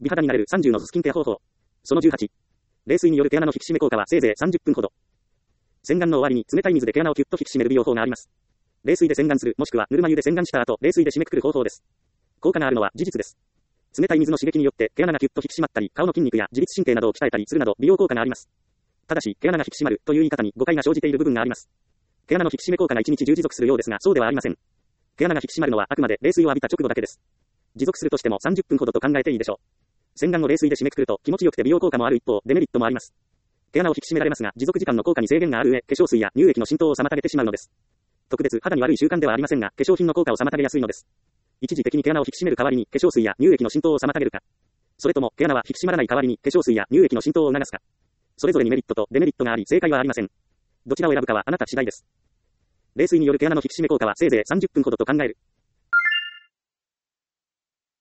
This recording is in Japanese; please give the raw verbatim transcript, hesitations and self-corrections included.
美肌になれるさんじゅうのスキンケア方法。そのじゅうはち。冷水による毛穴の引き締め効果はせいぜいさんじゅっぷんほど。洗顔の終わりに冷たい水で毛穴をキュッと引き締める美容法があります。冷水で洗顔する、もしくはぬるま湯で洗顔した後、冷水で締めくくる方法です。効果があるのは事実です。冷たい水の刺激によって毛穴がキュッと引き締まったり、顔の筋肉や自律神経などを鍛えたりするなど美容効果があります。ただし、毛穴が引き締まるという言い方に誤解が生じている部分があります。毛穴の引き締め効果がいちにち中持続するようですが、そうではありません。毛穴が引き締まるのはあくまで冷水を浴びた直後だけです。持続するとしてもさんじゅっぷんほどと考えていいでしょう。洗顔を冷水で締めくくると気持ちよくて美容効果もある一方、デメリットもあります。毛穴を引き締められますが、持続時間の効果に制限がある上、化粧水や乳液の浸透を妨げてしまうのです。特別肌に悪い習慣ではありませんが、化粧品の効果を妨げやすいのです。一時的に毛穴を引き締める代わりに化粧水や乳液の浸透を妨げるか。それとも毛穴は引き締まらない代わりに化粧水や乳液の浸透を促すか。それぞれにメリットとデメリットがあり、正解はありません。どちらを選ぶかはあなた次第です。冷水による毛穴の引き締め効果はせいぜいさんじゅっぷんほどと考える。